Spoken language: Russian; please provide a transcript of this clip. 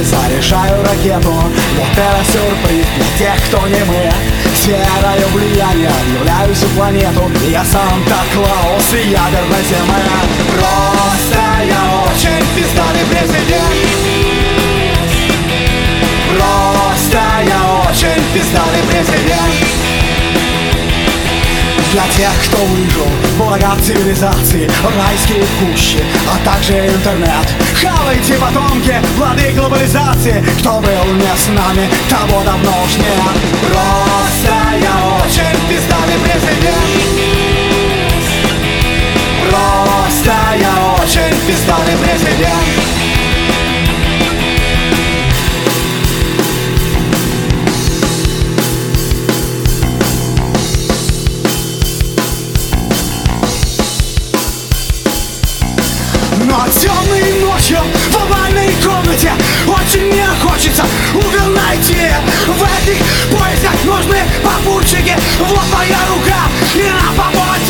заряжаю ракету. Вот это сюрприз для тех, кто не мы. Сферою влияния объявляю всю планету. Я Санта-Клаус и ядерная земля. Просто я очень пиздатый президент. Просто я очень пиздатый президент. Для тех, кто выжил в благах цивилизации, райские кущи, а также интернет. Хавайте, потомки, плоды глобализации. Кто был не с нами, того давно уж нет. Просто я очень пиздатый президент. Просто я очень пиздатый президент. Но темной ночью в овальной комнате очень мне хочется угол найти. В этих поисках нужны попутчики. Вот моя рука, и на помочь.